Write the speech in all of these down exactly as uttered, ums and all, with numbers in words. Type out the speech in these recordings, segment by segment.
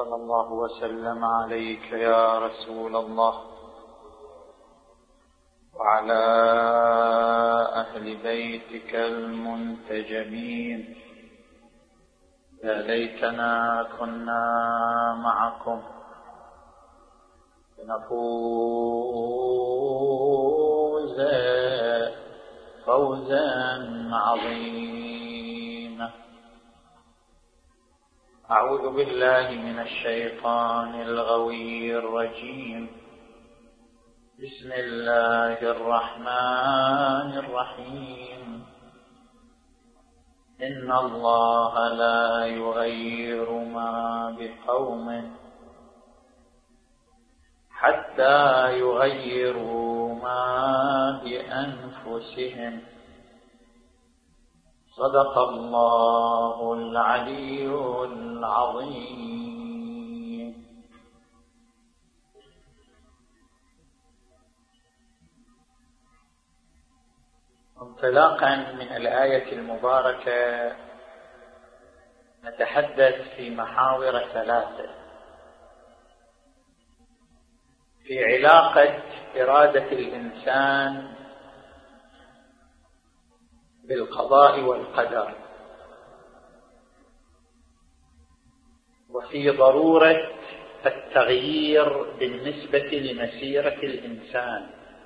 صلى الله وسلم عليك يا رسول الله وعلى أهل بيتك المنتجبين. يا ليتنا كنا معكم لنفوز فوزا عظيما. أعوذ بالله من الشيطان الغوي الرجيم. بسم الله الرحمن الرحيم. إن الله لا يغير ما بقوم حتى يغيروا ما بأنفسهم. صدق الله العلي العظيم. انطلاقا من الآية المباركة نتحدث في محاور ثلاثة في علاقة إرادة الإنسان بالقضاء والقدر، وفي ضرورة التغيير بالنسبة لمسيرة الإنسان،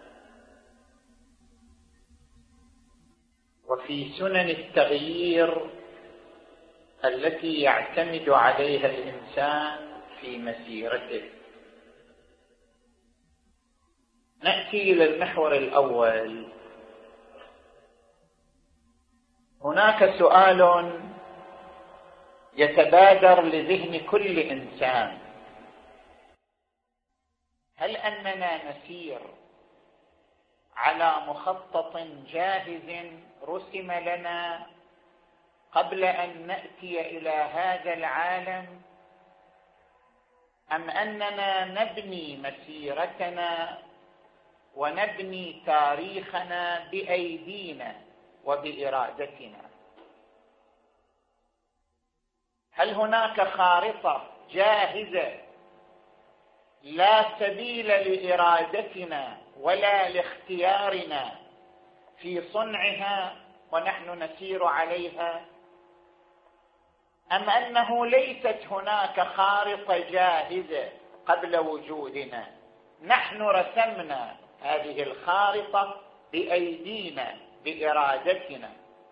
وفي سنن التغيير التي يعتمد عليها الإنسان في مسيرته. نأتي إلى المحور الأول. هناك سؤال يتبادر لذهن كل إنسان: هل أننا نسير على مخطط جاهز رسم لنا قبل أن نأتي إلى هذا العالم، أم أننا نبني مسيرتنا ونبني تاريخنا بأيدينا وبإرادتنا؟ هل هناك خارطة جاهزة لا سبيل لإرادتنا ولا لاختيارنا في صنعها ونحن نسير عليها، أم أنه ليست هناك خارطة جاهزة قبل وجودنا، نحن رسمنا هذه الخارطة بأيدينا بإرادتنا؟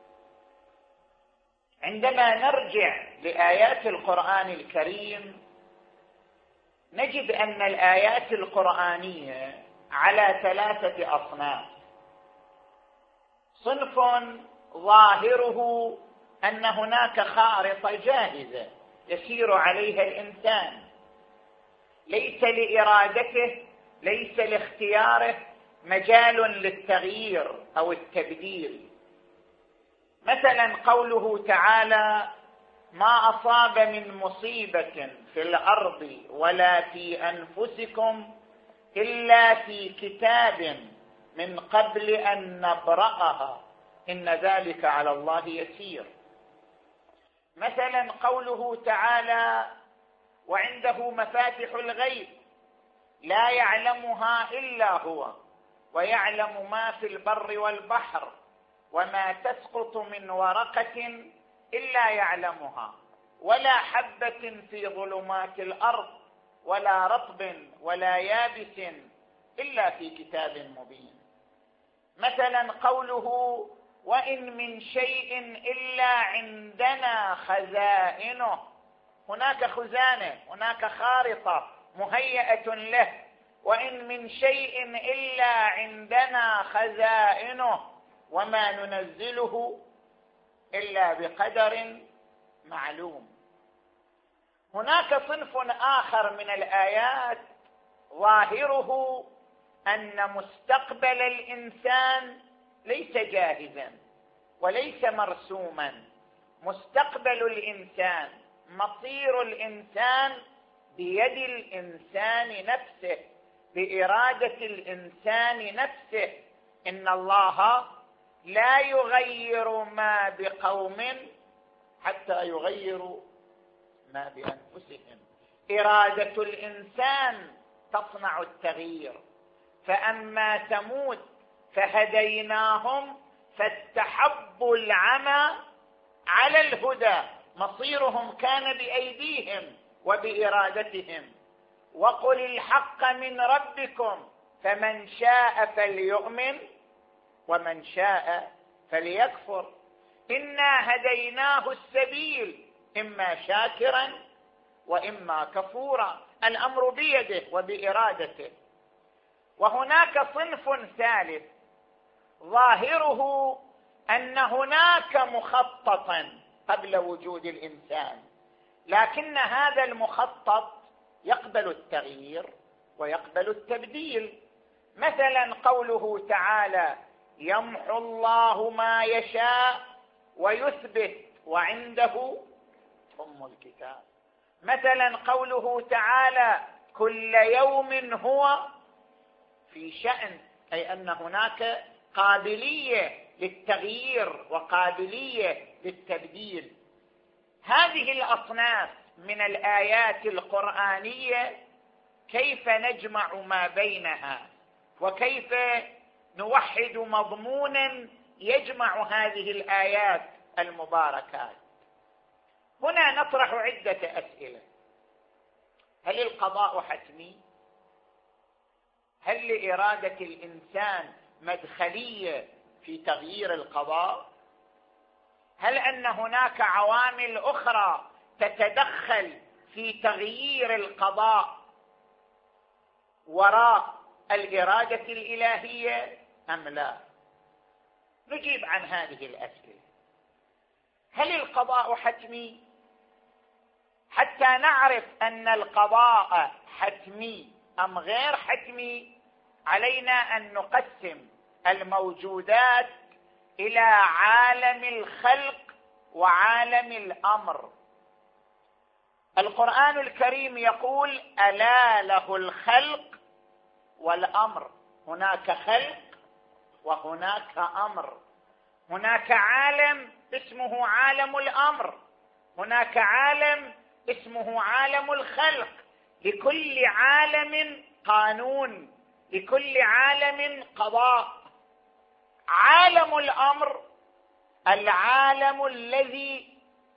عندما نرجع لآيات القرآن الكريم نجد أن الآيات القرآنية على ثلاثة أصناف. صنف ظاهره أن هناك خارطة جاهزة يسير عليها الإنسان، ليس لإرادته ليس لاختياره مجال للتغيير أو التبديل. مثلا قوله تعالى: ما أصاب من مصيبة في الأرض ولا في أنفسكم إلا في كتاب من قبل أن نبرأها إن ذلك على الله يسير. مثلا قوله تعالى: وعنده مفاتح الغيب لا يعلمها إلا هو ويعلم ما في البر والبحر وما تسقط من ورقة إلا يعلمها ولا حبة في ظلمات الأرض ولا رطب ولا يابس إلا في كتاب مبين. مثلا قوله: وإن من شيء إلا عندنا خزائنه. هناك خزانة، هناك خارطة مهيئة له. وإن من شيء إلا عندنا خزائنه وما ننزله إلا بقدر معلوم. هناك صنف آخر من الآيات ظاهره أن مستقبل الإنسان ليس جاهزا وليس مرسوما. مستقبل الإنسان، مصير الإنسان بيد الإنسان نفسه، بإرادة الإنسان نفسه. إن الله لا يغير ما بقوم حتى يغيروا ما بأنفسهم. إرادة الإنسان تصنع التغيير. فأما ثمود فهديناهم فاستحبوا العمى على الهدى، مصيرهم كان بأيديهم وبإرادتهم. وقل الحق من ربكم فمن شاء فليؤمن ومن شاء فليكفر إنا هديناه السبيل إما شاكرا وإما كفورا، الأمر بيده وبإرادته. وهناك صنف ثالث ظاهره أن هناك مخططا قبل وجود الإنسان، لكن هذا المخطط يقبل التغيير ويقبل التبديل. مثلا قوله تعالى يمحو الله ما يشاء ويثبت وعنده أم الكتاب. مثلا قوله تعالى كل يوم هو في شأن، أي أن هناك قابلية للتغيير وقابلية للتبديل. هذه الأصناف من الآيات القرآنية كيف نجمع ما بينها وكيف نوحد مضمونا يجمع هذه الآيات المباركات؟ هنا نطرح عدة أسئلة. هل القضاء حتمي؟ هل لإرادة الإنسان مدخلية في تغيير القضاء؟ هل أن هناك عوامل أخرى تتدخل في تغيير القضاء وراء الإرادة الإلهية أم لا؟ نجيب عن هذه الأسئلة. هل القضاء حتمي؟ حتى نعرف أن القضاء حتمي أم غير حتمي علينا أن نقسم الموجودات إلى عالم الخلق وعالم الأمر. القرآن الكريم يقول ألا له الخلق والأمر، هناك خلق وهناك أمر. هناك عالم اسمه عالم الأمر، هناك عالم اسمه عالم الخلق. لكل عالم قانون، لكل عالم قضاء. عالم الأمر العالم الذي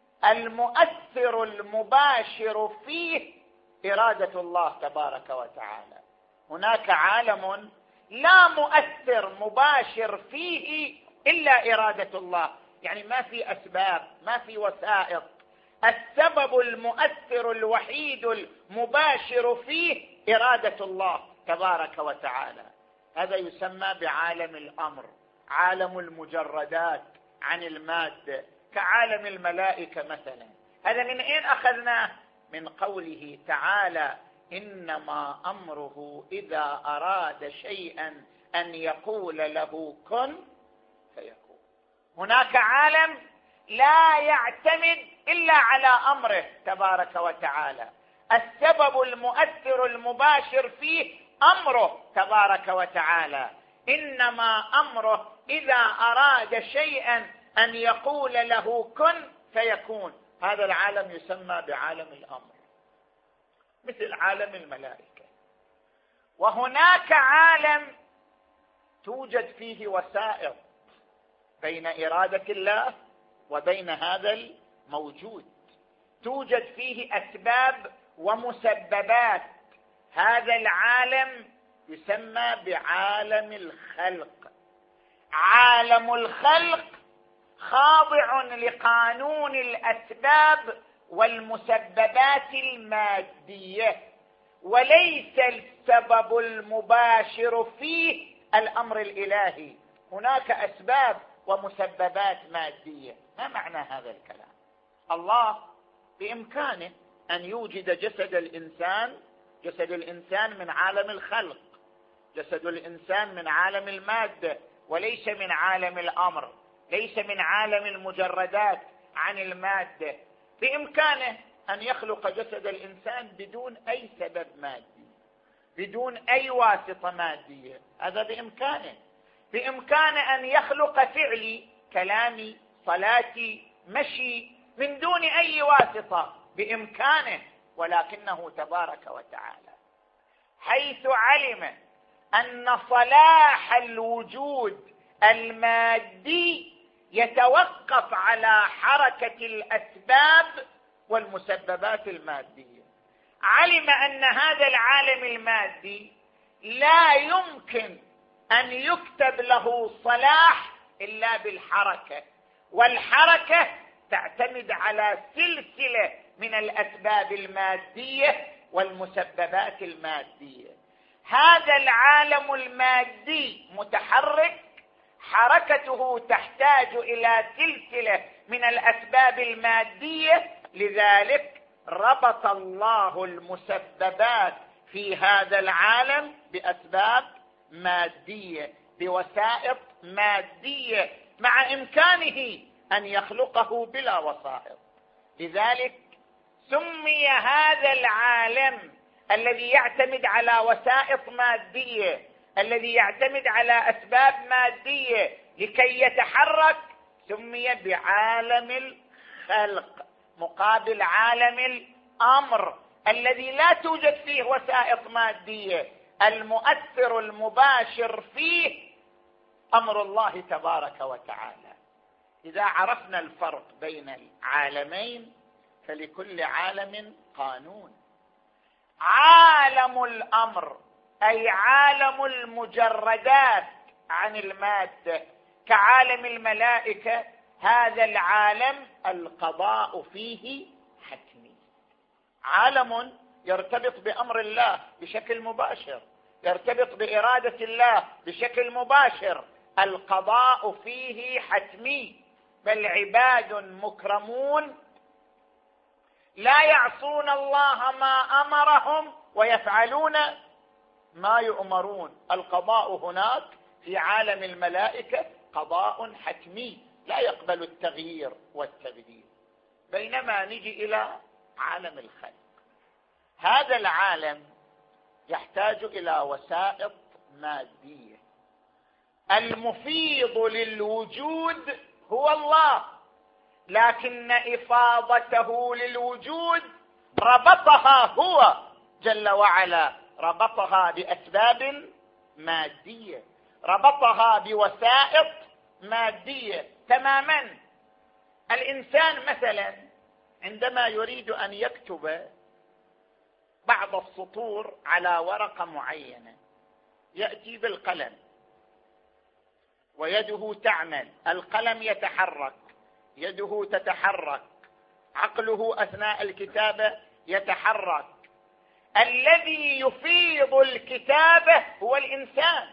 المؤثر المباشر فيه إرادة الله تبارك وتعالى. هناك عالم لا مؤثر مباشر فيه إلا إرادة الله، يعني ما في أسباب، ما في وسائط. السبب المؤثر الوحيد المباشر فيه إرادة الله تبارك وتعالى. هذا يسمى بعالم الأمر، عالم المجردات عن المادة، كعالم الملائكة مثلا. هذا من أين أخذناه؟ من قوله تعالى إنما أمره إذا أراد شيئا أن يقول له كن فيكون. هناك عالم لا يعتمد إلا على أمره تبارك وتعالى، السبب المؤثر المباشر فيه أمره تبارك وتعالى. إنما أمره إذا أراد شيئا أن يقول له كن فيكون. هذا العالم يسمى بعالم الأمر، مثل عالم الملائكة. وهناك عالم توجد فيه وسائط بين إرادة الله وبين هذا الموجود، توجد فيه أسباب ومسببات. هذا العالم يسمى بعالم الخلق. عالم الخلق خاضع لقانون الأسباب والمسببات المادية، وليس السبب المباشر فيه الأمر الإلهي. هناك أسباب ومسببات مادية. ما معنى هذا الكلام؟ الله بإمكانه أن يوجد جسد الإنسان، جسد الإنسان من عالم الخلق، جسد الإنسان من عالم المادة وليس من عالم الأمر، ليس من عالم المجردات عن المادة. بإمكانه أن يخلق جسد الإنسان بدون أي سبب مادي، بدون أي واسطة مادية. هذا بإمكانه. بإمكانه أن يخلق فعلي، كلامي، صلاتي، مشي، من دون أي واسطة. بإمكانه. ولكنه تبارك وتعالى حيث علم أن صلاح الوجود المادي يتوقف على حركة الأسباب والمسببات المادية. علم أن هذا العالم المادي لا يمكن أن يكتب له صلاح إلا بالحركة، والحركة تعتمد على سلسلة من الأسباب المادية والمسببات المادية. هذا العالم المادي متحرك، حركته تحتاج إلى سلسلة من الأسباب المادية، لذلك ربط الله المسببات في هذا العالم بأسباب مادية، بوسائط مادية، مع إمكانه أن يخلقه بلا وسائط. لذلك سمي هذا العالم الذي يعتمد على وسائط مادية، الذي يعتمد على أسباب مادية لكي يتحرك، سمي بعالم الخلق مقابل عالم الأمر الذي لا توجد فيه وسائط مادية. المؤثر المباشر فيه أمر الله تبارك وتعالى. إذا عرفنا الفرق بين العالمين فلكل عالم قانون. عالم الأمر أي عالم المجردات عن المادة كعالم الملائكة، هذا العالم القضاء فيه حتمي، عالم يرتبط بأمر الله بشكل مباشر، يرتبط بإرادة الله بشكل مباشر، القضاء فيه حتمي. بل عباد مكرمون لا يعصون الله ما أمرهم ويفعلون ما يؤمرون. القضاء هناك في عالم الملائكة قضاء حتمي لا يقبل التغيير والتبديل. بينما نجي إلى عالم الخلق، هذا العالم يحتاج إلى وسائط مادية. المفيض للوجود هو الله، لكن إفاضته للوجود ربطها هو جل وعلا، ربطها بأسباب مادية، ربطها بوسائط مادية تماما. الإنسان مثلا عندما يريد أن يكتب بعض السطور على ورقة معينة يأتي بالقلم ويده تعمل، القلم يتحرك، يده تتحرك، عقله أثناء الكتابة يتحرك. الذي يفيض الكتابة هو الإنسان.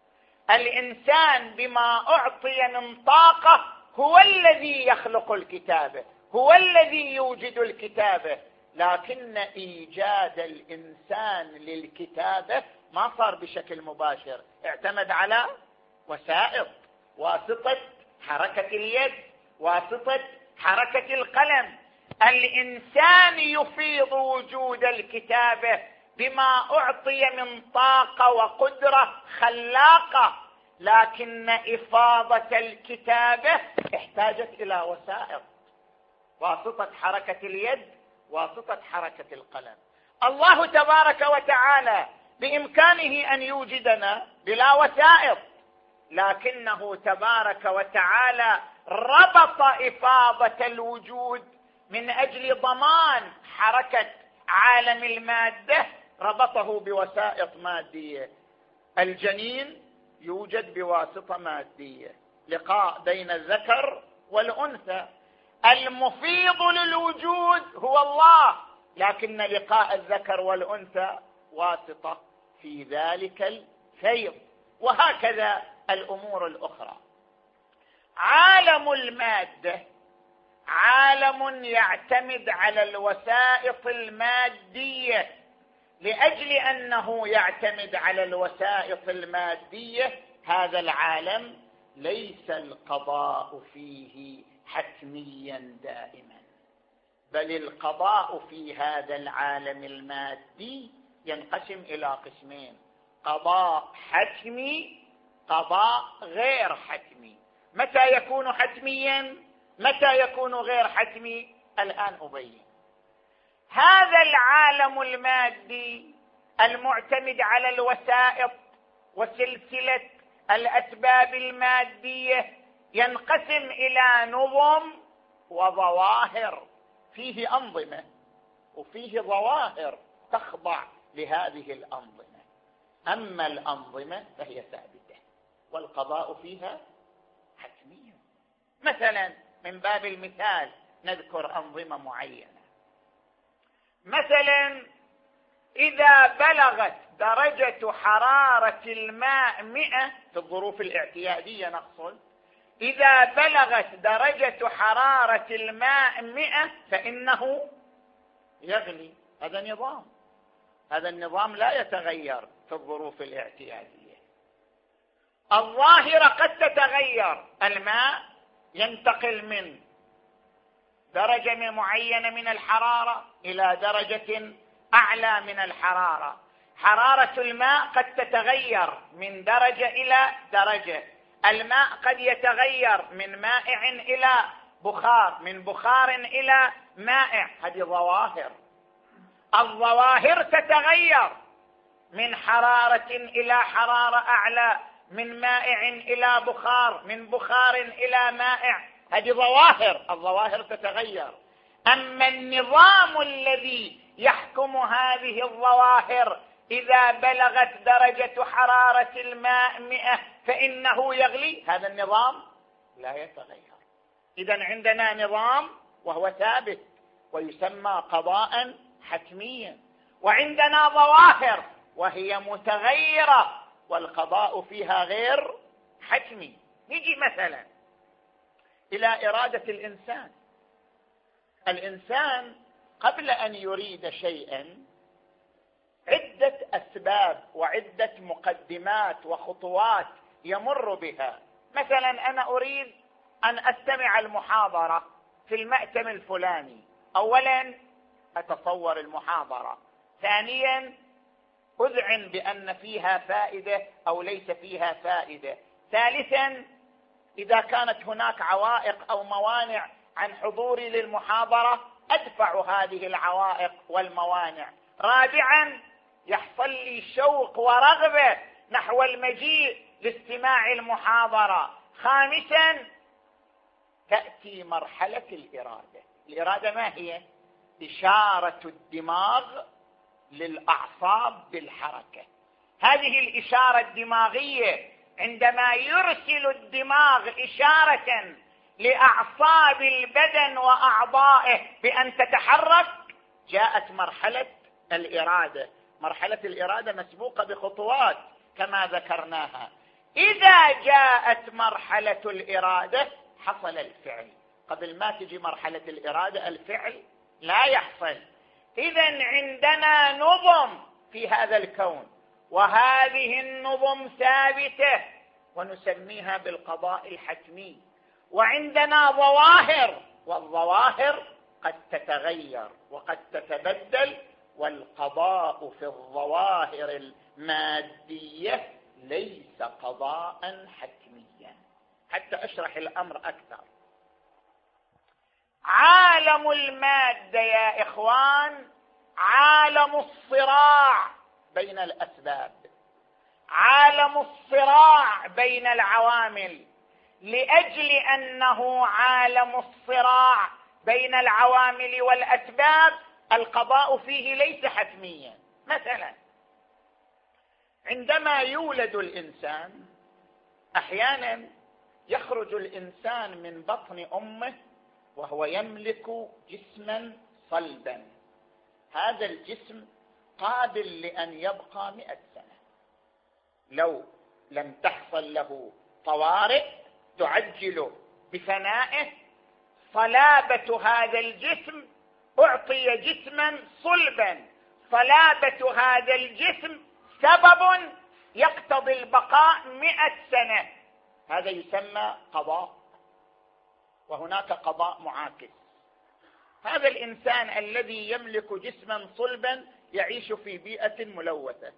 الإنسان بما أعطي من طاقة هو الذي يخلق الكتابة، هو الذي يوجد الكتابة. لكن إيجاد الإنسان للكتابة ما صار بشكل مباشر، اعتمد على وسائط، واسطة حركة اليد، واسطة حركة القلم. الإنسان يفيض وجود الكتابة بما أعطي من طاقة وقدرة خلاقة، لكن إفاضة الكتابة احتاجت إلى وسائط، واسطة حركة اليد، واسطة حركة القلم. الله تبارك وتعالى بإمكانه أن يوجدنا بلا وسائط، لكنه تبارك وتعالى ربط إفاضة الوجود من أجل ضمان حركة عالم المادة، ربطه بوسائط مادية. الجنين يوجد بواسطة مادية، لقاء بين الذكر والأنثى. المفيض للوجود هو الله، لكن لقاء الذكر والأنثى واسطة في ذلك الفيض. وهكذا الأمور الأخرى. عالم المادة عالم يعتمد على الوسائط المادية. لأجل أنه يعتمد على الوسائط المادية، هذا العالم ليس القضاء فيه حتميا دائما، بل القضاء في هذا العالم المادي ينقسم إلى قسمين: قضاء حتمي، قضاء غير حتمي. متى يكون حتميا؟ متى يكون غير حتمي؟ الآن أبين. هذا العالم المادي المعتمد على الوسائط وسلسلة الأسباب المادية ينقسم إلى نظم وظواهر، فيه أنظمة وفيه ظواهر تخضع لهذه الأنظمة. أما الأنظمة فهي ثابتة والقضاء فيها حتمي. مثلا من باب المثال نذكر أنظمة معينة. مثلا إذا بلغت درجة حرارة الماء مئة في الظروف الاعتيادية نقصد، إذا بلغت درجة حرارة الماء مئة فإنه يغلي. هذا نظام، هذا النظام لا يتغير في الظروف الاعتيادية. الظاهرة قد تتغير، الماء ينتقل من درجة معينة من الحرارة إلى درجة أعلى من الحرارة. حرارة الماء قد تتغير من درجة إلى درجة. الماء قد يتغير من مائع إلى بخار، من بخار إلى مائع. هذه ظواهر. الظواهر تتغير من حرارة إلى حرارة أعلى، من مائع إلى بخار، من بخار إلى مائع. هذه ظواهر، الظواهر تتغير. أما النظام الذي يحكم هذه الظواهر إذا بلغت درجة حرارة الماء مئة فإنه يغلي، هذا النظام لا يتغير. إذن عندنا نظام وهو ثابت ويسمى قضاء حتميا، وعندنا ظواهر وهي متغيرة والقضاء فيها غير حتمي. نجي مثلا إلى إرادة الإنسان. الإنسان قبل أن يريد شيئا عدة أسباب وعدة مقدمات وخطوات يمر بها. مثلا أنا أريد أن أستمع المحاضرة في المأتم الفلاني. أولا أتصور المحاضرة، ثانيا أذعن بأن فيها فائدة أو ليس فيها فائدة، ثالثا إذا كانت هناك عوائق أو موانع عن حضوري للمحاضرة أدفع هذه العوائق والموانع، رابعا يحصل لي شوق ورغبة نحو المجيء لاستماع المحاضرة، خامسا تأتي مرحلة الإرادة. الإرادة ما هي؟ إشارة الدماغ للأعصاب بالحركة. هذه الإشارة الدماغية عندما يرسل الدماغ إشارة لأعصاب البدن وأعضائه بأن تتحرك جاءت مرحلة الإرادة. مرحلة الإرادة مسبوقة بخطوات كما ذكرناها. إذا جاءت مرحلة الإرادة حصل الفعل. قبل ما تجي مرحلة الإرادة الفعل لا يحصل. إذن عندنا نظم في هذا الكون، وهذه النظم ثابتة ونسميها بالقضاء الحتمي. وعندنا ظواهر، والظواهر قد تتغير وقد تتبدل، والقضاء في الظواهر المادية ليس قضاء حتميا. حتى أشرح الأمر أكثر. عالم المادة يا إخوان عالم الصراع بين الأسباب، عالم الصراع بين العوامل. لأجل أنه عالم الصراع بين العوامل والأسباب القضاء فيه ليس حتميا. مثلا عندما يولد الإنسان أحيانا يخرج الإنسان من بطن أمه وهو يملك جسما صلبا. هذا الجسم قابل لأن يبقى مئة سنة لو لم تحصل له طوارئ تعجل بفنائه. صلابة هذا الجسم أعطي جسما صلبا، صلابة هذا الجسم سبب يقتضي البقاء مئة سنة. هذا يسمى قضاء. وهناك قضاء معاكس. هذا الإنسان الذي يملك جسما صلبا يعيش في بيئة ملوثة.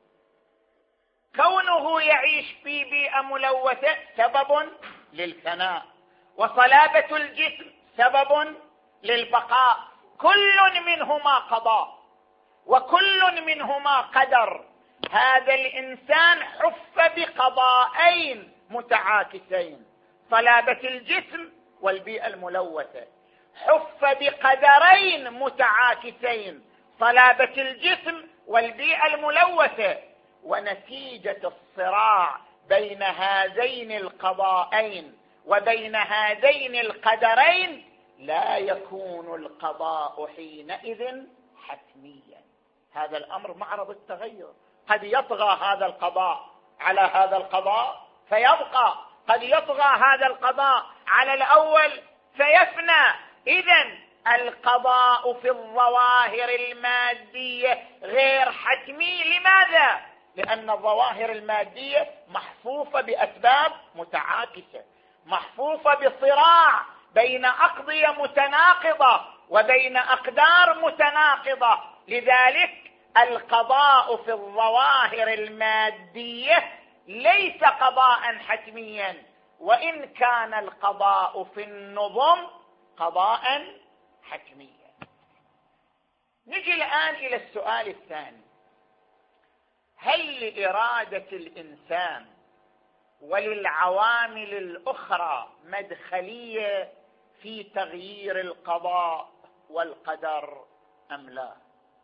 كونه يعيش في بيئة ملوثة سبب للفناء، وصلابة الجسم سبب للبقاء. كل منهما قضاء وكل منهما قدر. هذا الإنسان حف بقضاءين متعاكسين، صلابة الجسم والبيئة الملوثة، حف بقدرين متعاكسين، صلابة الجسم والبيئة الملوثة. ونتيجة الصراع بين هذين القضاءين وبين هذين القدرين لا يكون القضاء حينئذ حتميا. هذا الأمر معرض التغير، قد يطغى هذا القضاء على هذا القضاء فيبقى، قد يطغى هذا القضاء على الأول فيفنى. إذن القضاء في الظواهر المادية غير حتمي. لماذا؟ لأن الظواهر المادية محفوفة بأسباب متعاكسة، محفوفة بصراع بين أقضية متناقضة وبين أقدار متناقضة. لذلك القضاء في الظواهر المادية ليس قضاء حتميا، وإن كان القضاء في النظم قضاء حتميا. نجي الآن إلى السؤال الثاني: هل لإرادة الإنسان وللعوامل الأخرى مدخلية في تغيير القضاء والقدر أم لا؟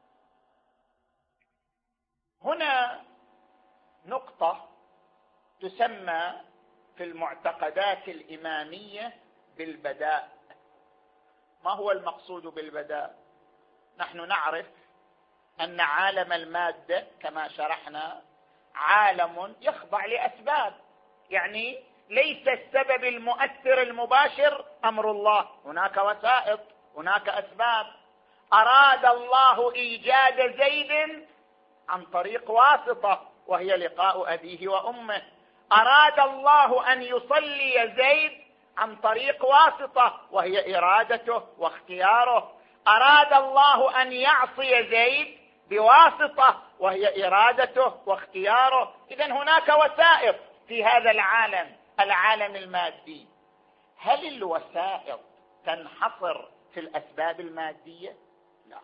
هنا نقطة تسمى في المعتقدات الإمامية بالبداء. ما هو المقصود بالبداء؟ نحن نعرف أن عالم المادة كما شرحنا عالم يخضع لأسباب، يعني ليس السبب المؤثر المباشر أمر الله، هناك وسائط، هناك أسباب. أراد الله إيجاد زيد عن طريق واسطة وهي لقاء أبيه وأمه، أراد الله أن يصلي زيد عن طريق واسطة وهي إرادته واختياره، أراد الله أن يعصي زيد بواسطة وهي إرادته واختياره. إذن هناك وسائط في هذا العالم، العالم المادي. هل الوسائط تنحصر في الأسباب المادية؟ لا.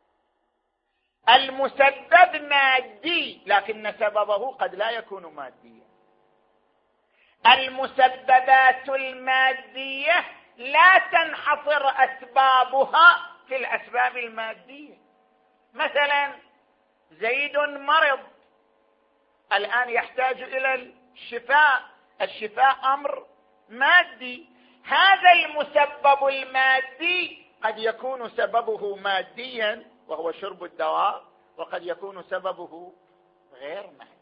المسبب مادي لكن سببه قد لا يكون ماديا. المسببات المادية لا تنحصر أسبابها في الأسباب المادية. مثلا زيد مرض الآن يحتاج إلى الشفاء، الشفاء أمر مادي. هذا المسبب المادي قد يكون سببه ماديا وهو شرب الدواء، وقد يكون سببه غير مادي.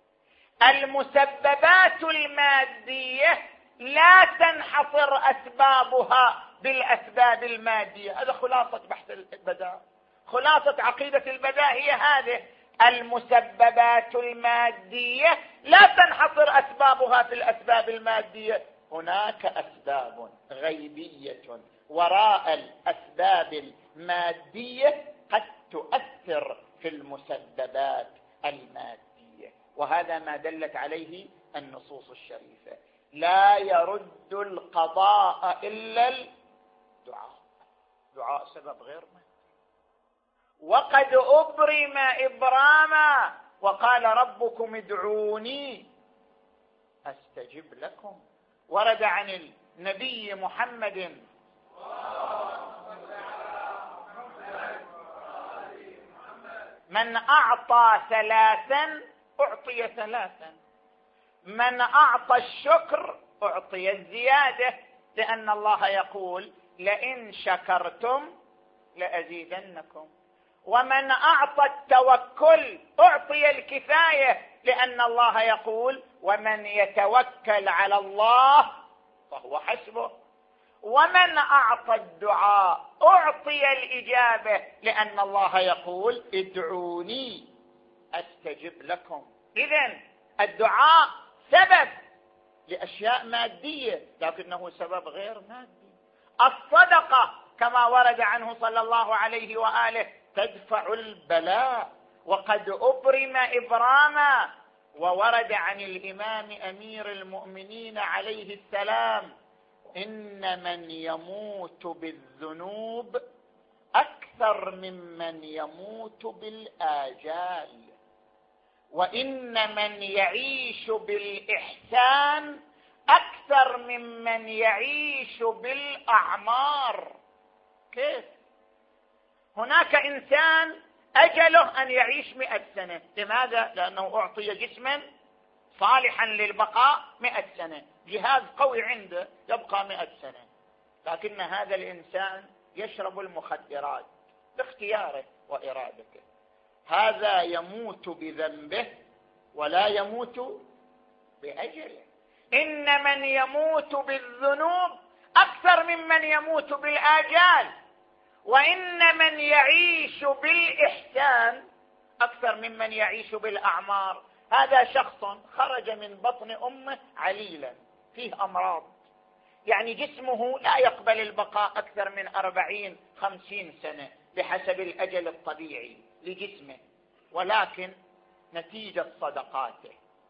المسببات المادية لا تنحصر أسبابها بالأسباب المادية. هذا خلاصة بحث البداء، خلاصة عقيدة البداء هي هذه: المسببات المادية لا تنحصر أسبابها في الأسباب المادية، هناك أسباب غيبية وراء الأسباب المادية قد تؤثر في المسببات المادية، وهذا ما دلت عليه النصوص الشريفة. لا يرد القضاء إلا الدعاء، دعاء سبب غير مادي. وقد أبرم إبراما وقال ربكم ادعوني أستجب لكم. ورد عن النبي محمد من أعطى ثلاثا أعطي ثلاثا، من أعطى الشكر أعطي الزيادة، لأن الله يقول لئن شكرتم لأزيدنكم. ومن أعطى التوكل أعطي الكفاية، لأن الله يقول ومن يتوكل على الله فهو حسبه. ومن أعطى الدعاء أعطي الإجابة، لأن الله يقول ادعوني أستجب لكم. إذن الدعاء سبب لأشياء مادية لكنه سبب غير مادي. الصدقة كما ورد عنه صلى الله عليه وآله تدفع البلاء، وقد أبرم إبراما. وورد عن الإمام أمير المؤمنين عليه السلام إن من يموت بالذنوب أكثر ممن يموت بالآجال، وإن من يعيش بالإحسان أكثر ممن يعيش بالأعمار. كيف؟ هناك إنسان أجله أن يعيش مئة سنة. لماذا؟ لأنه أعطي جسما صالحا للبقاء مئة سنة، جهاز قوي عنده يبقى مئة سنة. لكن هذا الإنسان يشرب المخدرات باختياره وإرادته، هذا يموت بذنبه ولا يموت بأجله. إن من يموت بالذنوب أكثر ممن يموت بالآجال، وإن من يعيش بالإحسان أكثر ممن يعيش بالأعمار. هذا شخص خرج من بطن أمه عليلا فيه أمراض، يعني جسمه لا يقبل البقاء أكثر من أربعين خمسين سنة بحسب الأجل الطبيعي لجسمه، ولكن نتيجة صدقاته،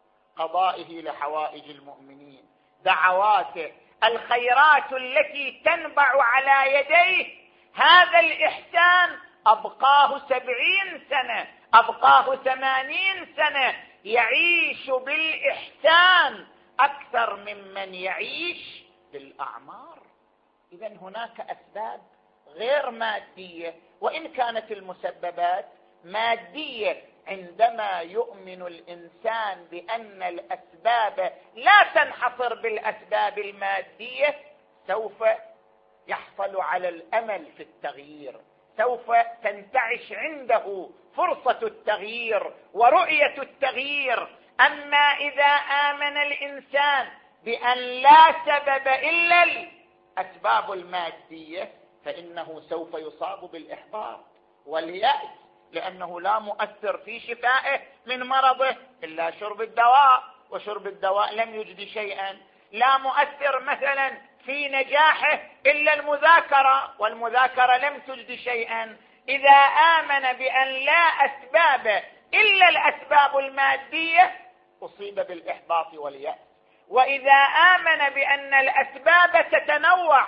قضائه لحوائج المؤمنين، دعواته، الخيرات التي تنبع على يديه، هذا الإحسان أبقاه سبعين سنة، أبقاه ثمانين سنة يعيش بالإحسان أكثر ممن يعيش بالأعمار. إذن هناك أسباب غير مادية، وإن كانت المسببات مادية. عندما يؤمن الإنسان بأن الأسباب لا تنحصر بالأسباب المادية، سوف يحصل على الأمل في التغيير، سوف تنتعش عنده فرصة التغيير ورؤية التغيير. أما إذا آمن الإنسان بأن لا سبب إلا الأسباب المادية، فإنه سوف يصاب بالإحباط واليأس، لأنه لا مؤثر في شفائه من مرضه إلا شرب الدواء، وشرب الدواء لم يجد شيئا. لا مؤثر مثلا في نجاحه إلا المذاكرة، والمذاكرة لم تجد شيئا. إذا آمن بأن لا أسباب إلا الأسباب المادية أصيب بالإحباط واليأس. وإذا آمن بأن الأسباب تتنوع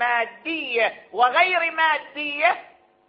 مادية وغير مادية،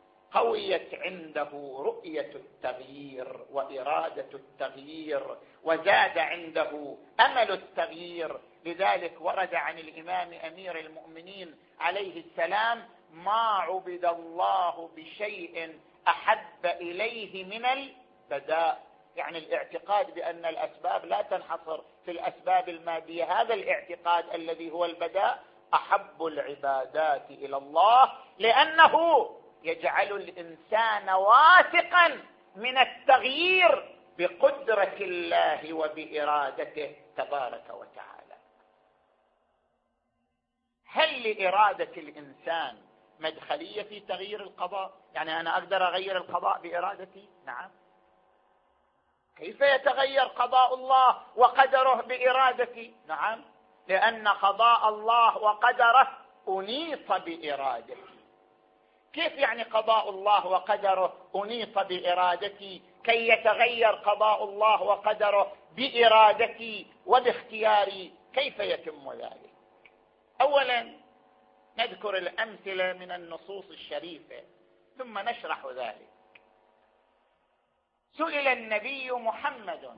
قويت عنده رؤية التغيير وإرادة التغيير، وزاد عنده أمل التغيير. لذلك ورد عن الإمام أمير المؤمنين عليه السلام: ما عبد الله بشيء أحب إليه من البداء، يعني الاعتقاد بأن الأسباب لا تنحصر في الأسباب المادية. هذا الاعتقاد الذي هو البداء أحب العبادات إلى الله، لأنه يجعل الإنسان واثقا من التغيير بقدرة الله وبإرادته تبارك وتعالى. هل لإرادة الإنسان مدخلية في تغيير القضاء؟ يعني أنا أقدر أغير القضاء بإرادتي؟ نعم. كيف يتغير قضاء الله وقدره بإرادتي؟ نعم، لأن قضاء الله وقدره أنيط بإرادتي. كيف يعني قضاء الله وقدره أنيط بإرادتي كي يتغير قضاء الله وقدره بإرادتي وباختياري؟ كيف يتم ذلك؟ أولا نذكر الأمثلة من النصوص الشريفة ثم نشرح ذلك. سئل النبي محمد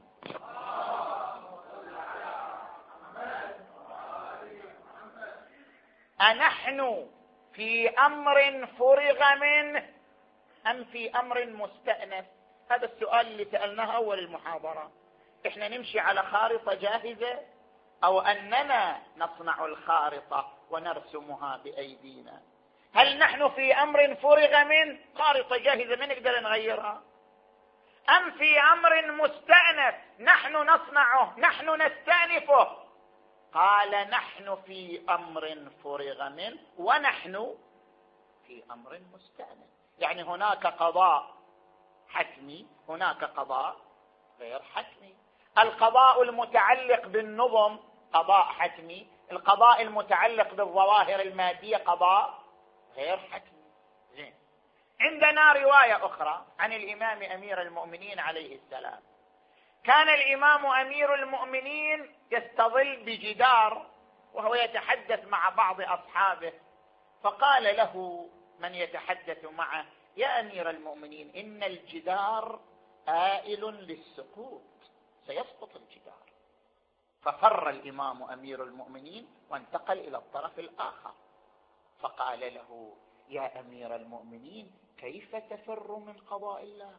أنحن في أمر فرغ منه أم في أمر مستأنف؟ هذا السؤال اللي سألناه أول المحاضرة. إحنا نمشي على خارطة جاهزة أو أننا نصنع الخارطة ونرسمها بأيدينا؟ هل نحن في أمر فرغ منه، خارطة جاهزة ما نقدر نغيرها، أم في أمر مستأنف نحن نصنعه نحن نستأنفه؟ قال نحن في أمر فرغ منه ونحن في أمر مستأنف. يعني هناك قضاء حتمي، هناك قضاء غير حتمي. القضاء المتعلق بالنظم قضاء حتمي، القضاء المتعلق بالظواهر المادية قضاء غير حتمي. زين. عندنا رواية أخرى عن الإمام أمير المؤمنين عليه السلام. كان الإمام أمير المؤمنين يستظل بجدار وهو يتحدث مع بعض أصحابه، فقال له من يتحدث معه: يا أمير المؤمنين، إن الجدار آئل للسقوط، سيسقط الجدار. ففر الإمام أمير المؤمنين وانتقل إلى الطرف الآخر، فقال له: يا أمير المؤمنين، كيف تفر من قضاء الله؟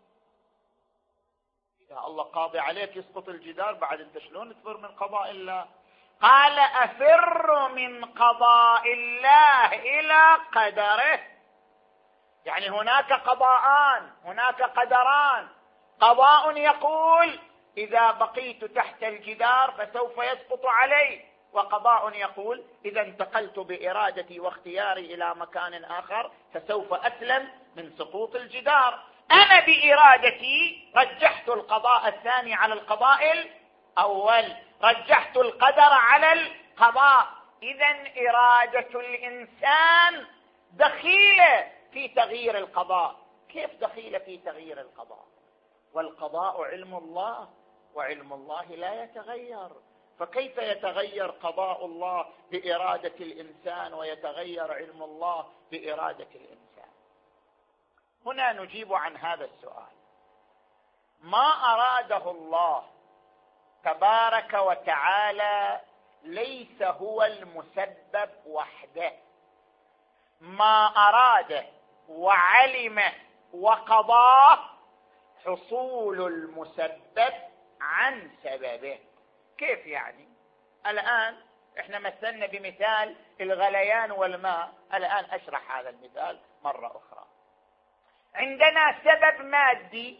إذا الله قاضي عليك يسقط الجدار، بعد انت شلون تفر من قضاء الله؟ قال: أفر من قضاء الله إلى قدره. يعني هناك قضاءان، هناك قدران. قضاء يقول: إذا بقيت تحت الجدار فسوف يسقط علي، وقضاء يقول: إذا انتقلت بإرادتي واختياري إلى مكان آخر فسوف أسلم من سقوط الجدار. أنا بإرادتي رجحت القضاء الثاني على القضاء الأول، رجحت القدر على القضاء. إذن إرادة الإنسان دخيلة في تغيير القضاء. كيف دخيلة في تغيير القضاء؟ والقضاء علم الله، وعلم الله لا يتغير، فكيف يتغير قضاء الله بإرادة الإنسان ويتغير علم الله بإرادة الإنسان؟ هنا نجيب عن هذا السؤال. ما أراده الله تبارك وتعالى ليس هو المسبب وحده. ما أراده وعلمه وقضاه حصول المسبب عن سببه. كيف يعني؟ الآن احنا مثلنا بمثال الغليان والماء، الآن أشرح هذا المثال مرة أخرى. عندنا سبب مادي،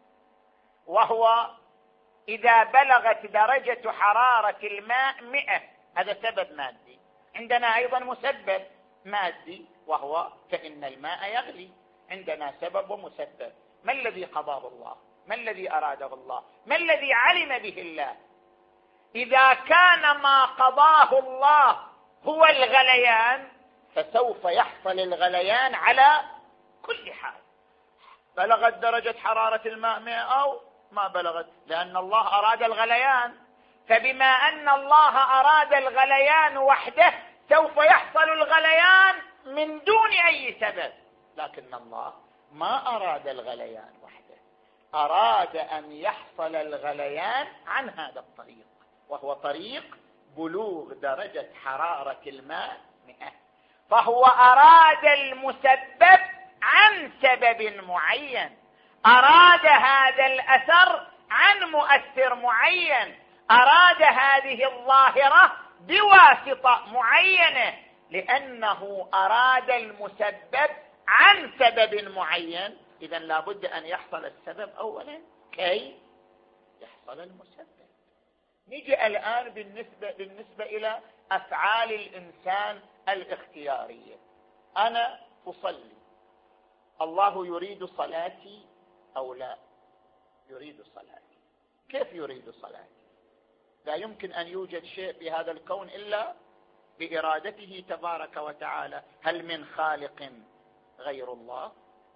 وهو إذا بلغت درجة حرارة الماء مئة، هذا سبب مادي. عندنا أيضا مسبب مادي، وهو فإن الماء يغلي. عندنا سبب ومسبب. ما الذي قضاه الله؟ ما الذي أراده الله؟ ما الذي علم به الله؟ إذا كان ما قضاه الله هو الغليان، فسوف يحصل الغليان على كل حال، بلغت درجة حرارة الماء مئة أو ما بلغت، لأن الله أراد الغليان. فبما أن الله أراد الغليان وحده سوف يحصل الغليان من دون أي سبب. لكن الله ما أراد الغليان وحده، أراد أن يحصل الغليان عن هذا الطريق، وهو طريق بلوغ درجة حرارة الماء مئة. فهو أراد المسبب عن سبب معين، أراد هذا الأثر عن مؤثر معين، أراد هذه الظاهرة بواسطة معينة، لأنه أراد المسبب عن سبب معين. إذن لابد أن يحصل السبب أولا كي يحصل المسبب. نيجي الآن بالنسبة, بالنسبة إلى أفعال الإنسان الاختيارية. أنا أصلي، الله يريد صلاتي أو لا يريد صلاتي؟ كيف يريد صلاتي؟ لا يمكن أن يوجد شيء بهذا الكون إلا بإرادته تبارك وتعالى. هل من خالق غير الله؟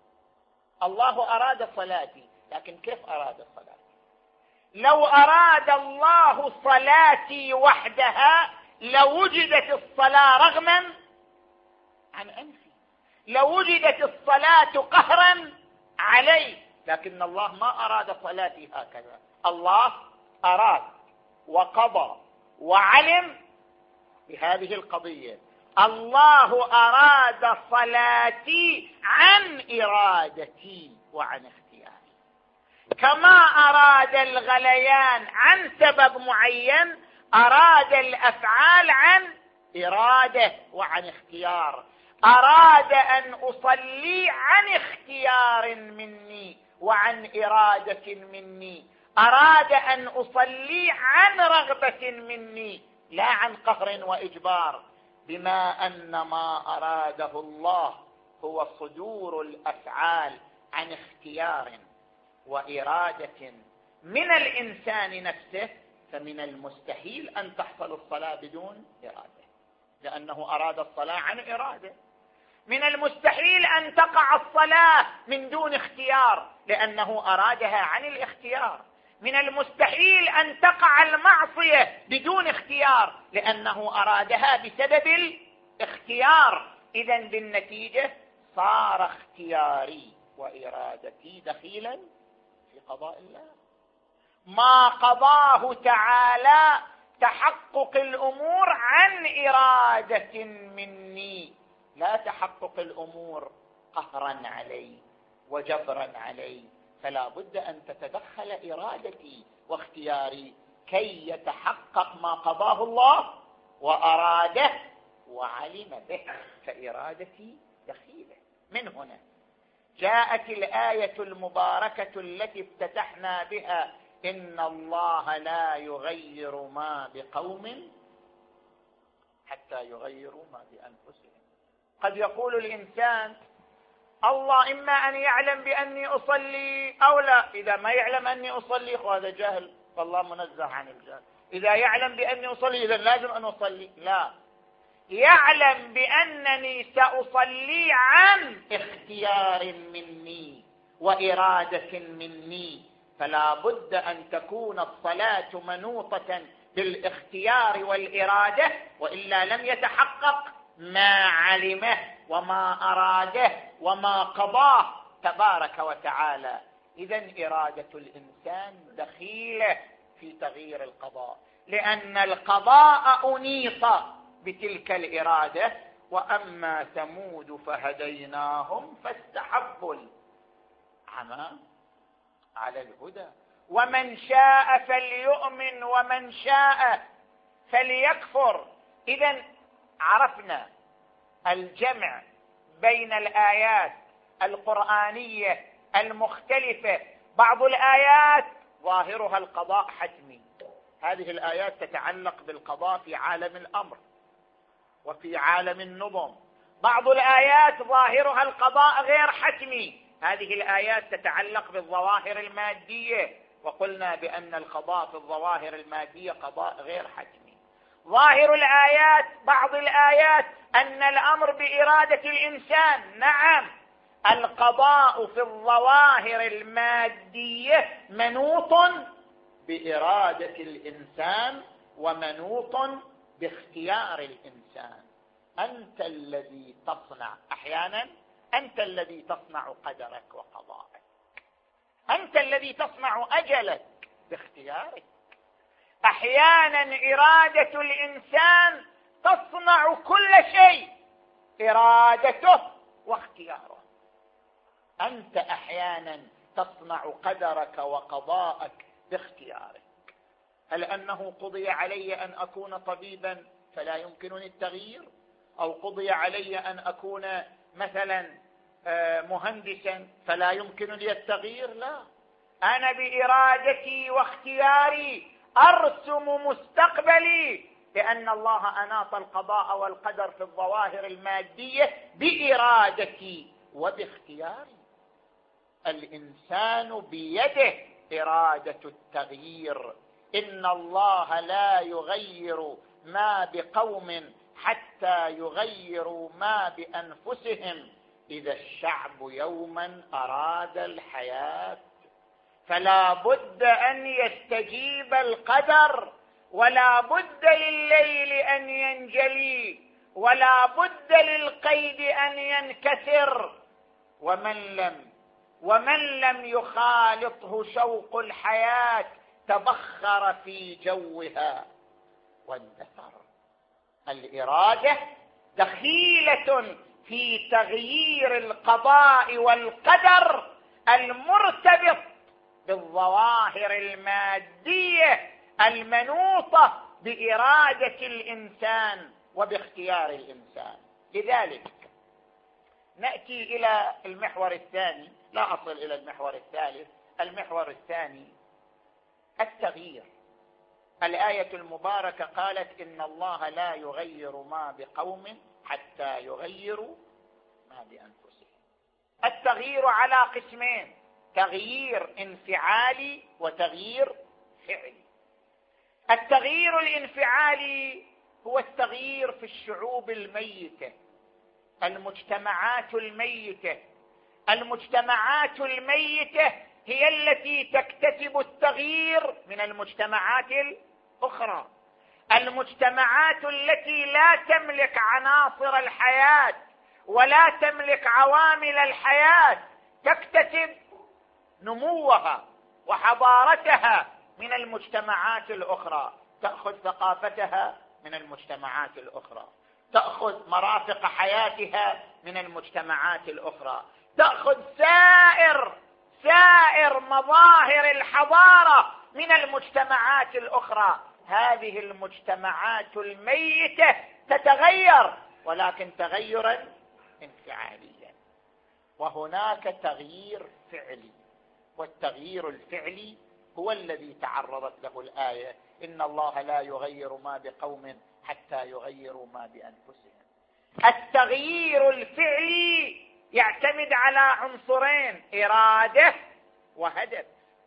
الله أراد صلاتي، لكن كيف أراد صلاتي؟ لو أراد الله صلاتي وحدها لوجدت الصلاة رغما عن أنفي، لوجدت الصلاة قهرا علي، لكن الله ما أراد صلاتي هكذا. الله أراد وقضى وعلم بهذه القضية. الله أراد صلاتي عن إرادتي وعن اختياري، كما أراد الغليان عن سبب معين، أراد الأفعال عن إرادة وعن اختيار. أراد أن أصلي عن اختيار مني وعن إرادة مني، أراد أن أصلي عن رغبة مني لا عن قهر وإجبار. بما أن ما أراده الله هو صدور الأفعال عن اختيار وإرادة من الإنسان نفسه، فمن المستحيل أن تحصل الصلاة بدون إرادة، لأنه أراد الصلاة عن إرادة. من المستحيل أن تقع الصلاة من دون اختيار، لأنه أرادها عن الاختيار. من المستحيل أن تقع المعصية بدون اختيار، لأنه أرادها بسبب الاختيار. إذن بالنتيجة صار اختياري وإرادتي دخيلا في قضاء الله. ما قضاه تعالى تحقق الأمور عن إرادة مني، لا تحقق الأمور قهرا علي وجبرا علي، فلا بد أن تتدخل إرادتي واختياري كي يتحقق ما قضاه الله وأراده وعلم به، فإرادتي دخيلة. من هنا جاءت الآية المباركة التي افتتحنا بها: إن الله لا يغير ما بقوم حتى يغيروا ما بأنفسهم. قد يقول الإنسان: الله إما أن يعلم بأني أصلي أو لا. إذا ما يعلم أني أصلي هذا جهل، فالله منزه عن الجهل. إذا يعلم بأني أصلي إذا لازم أن أصلي. لا، يعلم بأنني سأصلي عن اختيار مني وإرادة مني، فلا بد أن تكون الصلاة منوطة بالاختيار والإرادة، وإلا لم يتحقق ما علمه وما أراده وما قضاه تبارك وتعالى. إذن إرادة الإنسان دخيلة في تغيير القضاء، لأن القضاء أنيط بتلك الإرادة. وأما ثمود فهديناهم فاستحبوا العمى على الهدى ومن شاء فليؤمن ومن شاء فليكفر. إذن عرفنا الجمع بين الآيات القرآنية المختلفة. بعض الآيات ظاهرها القضاء حتمي، هذه الآيات تتعلق بالقضاء في عالم الأمر وفي عالم النظم. بعض الآيات ظاهرها القضاء غير حتمي، هذه الآيات تتعلق بالظواهر المادية، وقلنا بأن القضاء في الظواهر المادية قضاء غير حتمي. ظاهر الآيات بعض الآيات أن الأمر بإرادة الإنسان، نعم، القضاء في الظواهر المادية منوط بإرادة الإنسان ومنوط باختيار الإنسان. أنت الذي تصنع، أحيانا أنت الذي تصنع قدرك وقضاءك، أنت الذي تصنع أجلك باختيارك. أحيانا إرادة الإنسان تصنع كل شيء، إرادته واختياره. أنت أحيانا تصنع قدرك وقضاءك باختيارك. هل أنه قضي علي أن أكون طبيبا فلا يمكنني التغيير، أو قضي علي أن أكون مثلا مهندسا فلا يمكنني التغيير؟ لا، أنا بإرادتي واختياري أرسم مستقبلي، لأن الله أناط القضاء والقدر في الظواهر المادية بإرادتي وباختياري. الإنسان بيده إرادة التغيير. إن الله لا يغير ما بقوم حتى يغيروا ما بأنفسهم. إذا الشعب يوما أراد الحياة فلا بد أن يستجيب القدر، ولا بد لليل أن ينجلي، ولا بد للقيد أن ينكسر. ومن لم ومن لم يخالطه شوق الحياة تبخر في جوها واندثر. الإرادة دخيلة في تغيير القضاء والقدر المرتبط بالظواهر المادية المنوطة بإرادة الإنسان وباختيار الإنسان. لذلك نأتي إلى المحور الثاني، لا أصل إلى المحور الثالث. المحور الثاني التغيير. الآية المباركة قالت: إن الله لا يغير ما بقوم حتى يغيروا ما بأنفسهم. التغيير على قسمين: تغيير انفعالي وتغيير فعلي. التغيير الانفعالي هو التغيير في الشعوب الميتة، المجتمعات الميتة. المجتمعات الميتة هي التي تكتسب التغيير من المجتمعات الأخرى. المجتمعات التي لا تملك عناصر الحياة ولا تملك عوامل الحياة تكتسب نموها وحضارتها من المجتمعات الأخرى، تأخذ ثقافتها من المجتمعات الأخرى، تأخذ مرافق حياتها من المجتمعات الأخرى، تأخذ سائر سائر مظاهر الحضارة من المجتمعات الأخرى. هذه المجتمعات الميتة تتغير، ولكن تغيرا انفعاليا، وهناك تغيير فعلي، والتغيير الفعلي هو الذي تعرضت له الآية: إن الله لا يغير ما بقوم حتى يغيروا ما بأنفسهم. التغيير الفعلي يعتمد على عنصرين: إرادة وهدف.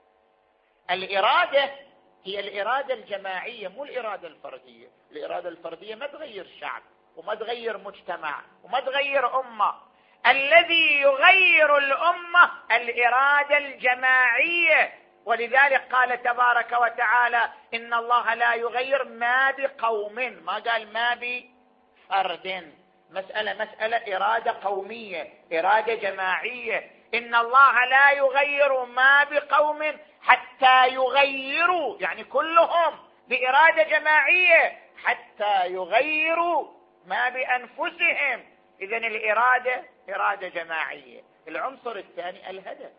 الإرادة هي الإرادة الجماعية، مو الإرادة الفردية. الإرادة الفردية ما تغير شعب وما تغير مجتمع وما تغير أمة. الذي يغير الأمة الإرادة الجماعية، ولذلك قال تبارك وتعالى: إن الله لا يغير ما بقوم، ما قال ما بفرد. مسألة مسألة إرادة قومية، إرادة جماعية. إن الله لا يغير ما بقوم حتى يغيروا، يعني كلهم بإرادة جماعية، حتى يغيروا ما بأنفسهم. إذن الإرادة إرادة جماعية. العنصر الثاني الهدف.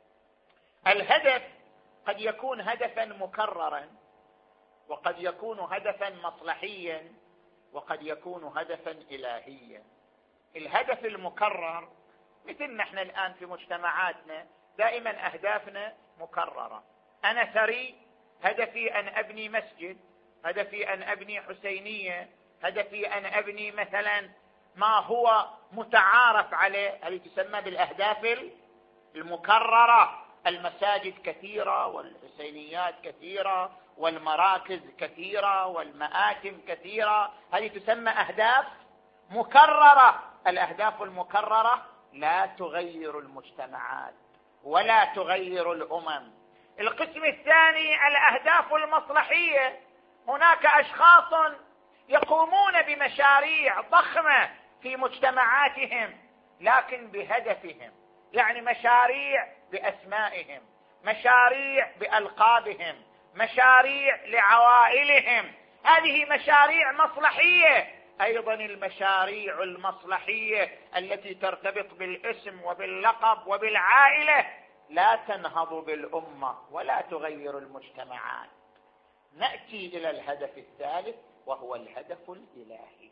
الهدف قد يكون هدفا مكررا، وقد يكون هدفا مصلحيا، وقد يكون هدفا إلهيا. الهدف المكرر مثل نحن الآن في مجتمعاتنا دائما أهدافنا مكررة. أنا ثري، هدفي أن أبني مسجد، هدفي أن أبني حسينية، هدفي أن أبني مثلا ما هو متعارف عليه. هذه تسمى بالأهداف المكررة. المساجد كثيرة، والحسينيات كثيرة، والمراكز كثيرة، والمآتم كثيرة. هذه تسمى أهداف مكررة. الأهداف المكررة لا تغير المجتمعات ولا تغير الأمم. القسم الثاني الأهداف المصلحية. هناك أشخاص يقومون بمشاريع ضخمة في مجتمعاتهم، لكن بهدفهم، يعني مشاريع بأسمائهم، مشاريع بألقابهم، مشاريع لعوائلهم. هذه مشاريع مصلحية. أيضا المشاريع المصلحية التي ترتبط بالاسم وباللقب وبالعائلة لا تنهض بالأمة ولا تغير المجتمعات. نأتي إلى الهدف الثالث، وهو الهدف الإلهي.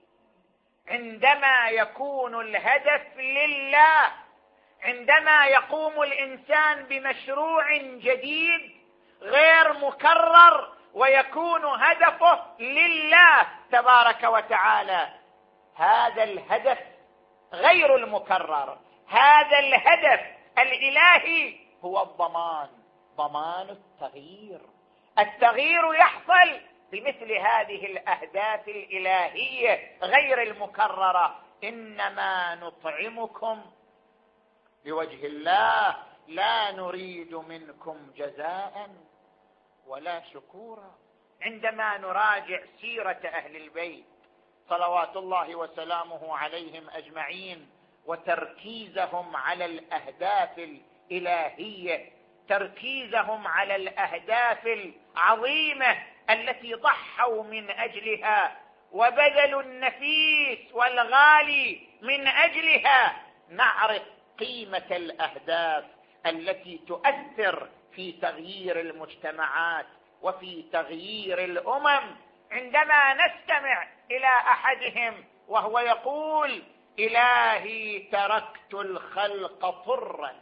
عندما يكون الهدف لله، عندما يقوم الإنسان بمشروع جديد غير مكرر ويكون هدفه لله تبارك وتعالى، هذا الهدف غير المكرر، هذا الهدف الإلهي هو الضمان، ضمان التغيير. التغيير يحصل بمثل هذه الأهداف الإلهية غير المكررة. إنما نطعمكم لوجه الله لا نريد منكم جزاء ولا شكورا. عندما نراجع سيرة أهل البيت صلوات الله وسلامه عليهم أجمعين، وتركيزهم على الأهداف الإلهية، تركيزهم على الأهداف العظيمة التي ضحوا من أجلها وبذلوا النفيس والغالي من أجلها، نعرف قيمة الأهداف التي تؤثر في تغيير المجتمعات وفي تغيير الأمم. عندما نستمع إلى أحدهم وهو يقول: إلهي تركت الخلق طرا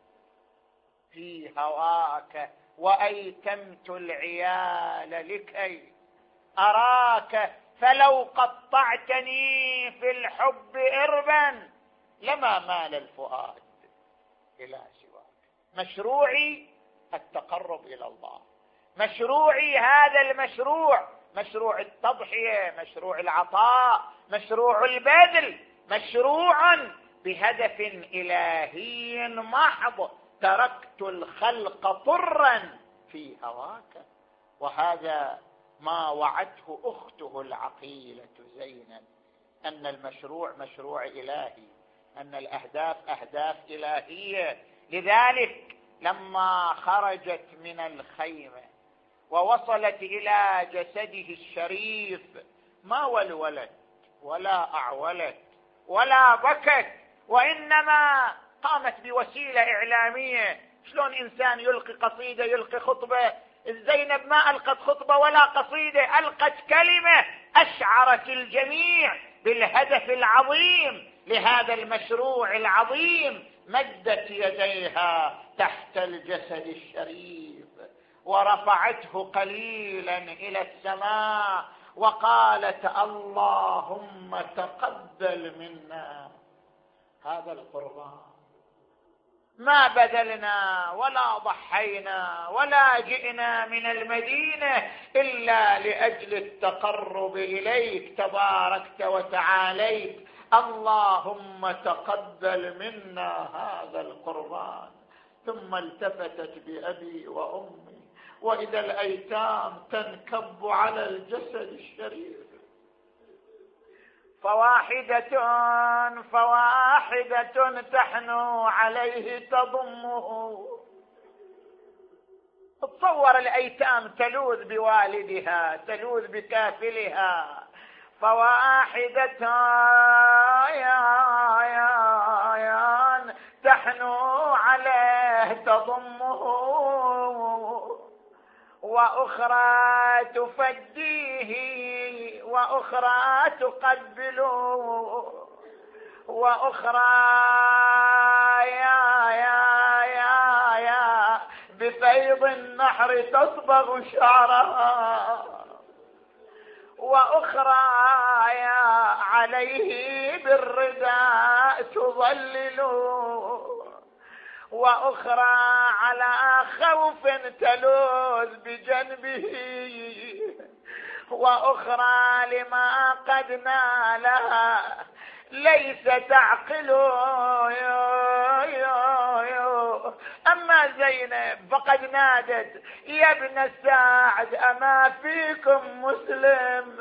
في هواك وأيتمت العيال لكي أراك، فلو قطعتني في الحب إربا لما مال الفؤاد إلى سواك. مشروعي التقرب إلى الله، مشروعي هذا المشروع، مشروع التضحية، مشروع العطاء، مشروع البذل، مشروع بهدف إلهي محض. تركت الخلق طرا في هواك. وهذا ما وعته أخته العقيلة زينب، أن المشروع مشروع إلهي، أن الأهداف أهداف إلهية. لذلك لما خرجت من الخيمة ووصلت إلى جسده الشريف ما ولولت ولا أعولت ولا بكت، وإنما قامت بوسيلة إعلامية. شلون إنسان يلقي قصيدة يلقي خطبة؟ زينب ما ألقت خطبة ولا قصيدة، ألقت كلمة أشعرت الجميع بالهدف العظيم لهذا المشروع العظيم. مدت يديها تحت الجسد الشريف ورفعته قليلا إلى السماء وقالت: اللهم تقبل منا هذا القربان. ما بذلنا ولا ضحينا ولا جئنا من المدينة إلا لأجل التقرب إليك تباركت وتعاليت. اللهم تقبل منا هذا القربان. ثم التفتت بأبي وأمي وإذا الأيتام تنكب على الجسد الشريف، فواحدة فواحدة تحنو عليه تضمه. تصور الأيتام تلوذ بوالدها تلوذ بكافلها، فواحدة يا يا يا تحنو عليه تضمه، وأخرى تفديه وأخرى تقبله، وأخرى يا يا يا يا بفيض النحر تصبغ شعرها، وأخرى يا عليه بالرداء تظلله، وأخرى على خوف تلوذ بجنبه، وأخرى لما قد نالها ليس تعقل. أما زينب فقد نادت: يا ابن سعد أما فيكم مسلم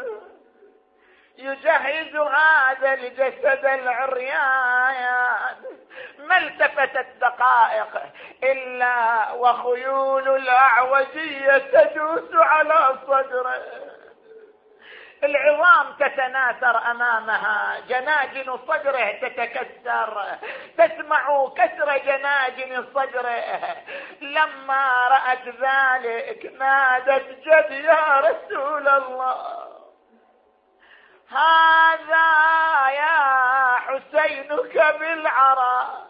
يجهز هذا الجسد العريان؟ ما التفتت دقائق إلا وخيول الأعوجية تدوس على صدره، العظام تتناثر أمامها، جناجن صدره تتكسر، تسمع كسر جناجن صدره. لما رأت ذلك نادت: جد يا رسول الله، هذا يا حسينك بالعراء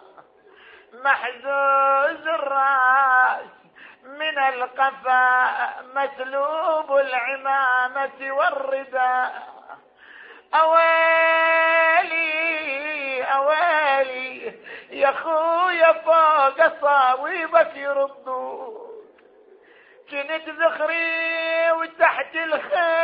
محزوز الرأس من القفا مسلوب العمامة والرداء. أويلي أويلي يا خويا فوق صاويبك يردوك، كنت ذخري وتحت الخيل